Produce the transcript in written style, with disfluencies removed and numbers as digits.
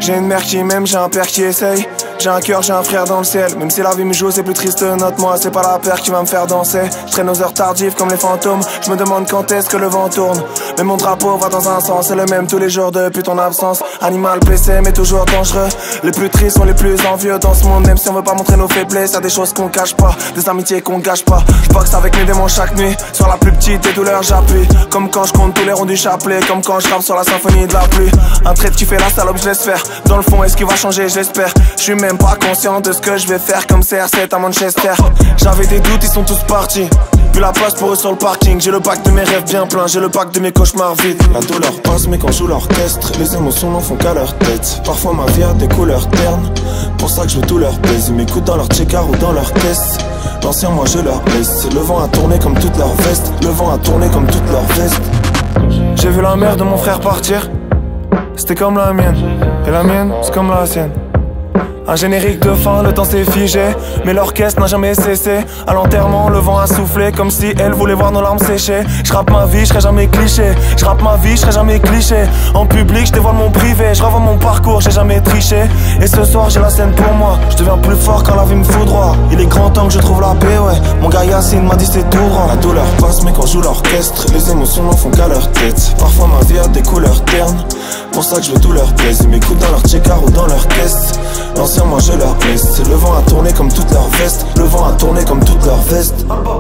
J'ai une mère qui m'aime, j'ai un père qui essaye. J'ai un cœur, j'ai un frère dans le ciel. Même si la vie me joue, c'est plus triste, note-moi. C'est pas la paire qui va me faire danser. Je traîne aux heures tardives comme les fantômes. Je me demande quand est-ce que le vent tourne. Mais mon drapeau va dans un sens, c'est le même tous les jours depuis ton absence. Animal blessé mais toujours dangereux. Les plus tristes sont les plus envieux dans ce monde. Même si on veut pas montrer nos faiblesses, y'a des choses qu'on cache pas, des amitiés qu'on gâche pas. Je boxe avec mes démons chaque nuit. Sur la plus petite des douleurs j'appuie. Comme quand je compte tous les ronds du chapelet. Comme quand je rappe sur la symphonie de la pluie. Un trait qui fait la salope je laisse faire. Dans le fond est-ce qu'il va changer j'espère. Je suis même pas conscient de ce que je vais faire comme CR7 à Manchester. J'avais des doutes, ils sont tous partis. Plus la place pour eux sur le parking. J'ai le pack de mes rêves bien plein, j'ai le pack de mes cauchemars vides. La douleur passe mais quand je joue l'orchestre, les émotions n'en font qu'à leur tête. Parfois ma vie a des couleurs ternes, pour ça que je veux tout leur baise. Ils m'écoutent dans leur checker ou dans leur caisse. L'ancien moi je leur laisse. Le vent a tourné comme toute leur veste. Le vent a tourné comme toute leur veste. J'ai vu la mère de mon frère partir. C'était comme la mienne. Et la mienne c'est comme la sienne. Un générique de fin, le temps s'est figé. Mais l'orchestre n'a jamais cessé. À l'enterrement, le vent a soufflé. Comme si elle voulait voir nos larmes sécher. Je rappe ma vie, je serai jamais cliché. Je rappe ma vie, je serai jamais cliché. En public, je dévoile mon privé. Je revois mon parcours, j'ai jamais triché. Et ce soir, j'ai la scène pour moi. Je deviens plus fort quand la vie me foudroie. Il est grand temps que je trouve la paix, ouais. Mon gars Yacine m'a dit c'est tout rang. La douleur passe, mais quand je joue l'orchestre, les émotions n'en font qu'à leur tête. Parfois ma vie a des couleurs ternes, pour ça que je veux tout leur plaise. Ils m'écoutent dans leur checker ou dans leur caisse. L'ancien moi je leur laisse. Le vent a tourné comme toute leur veste. Le vent a tourné comme toute leur veste.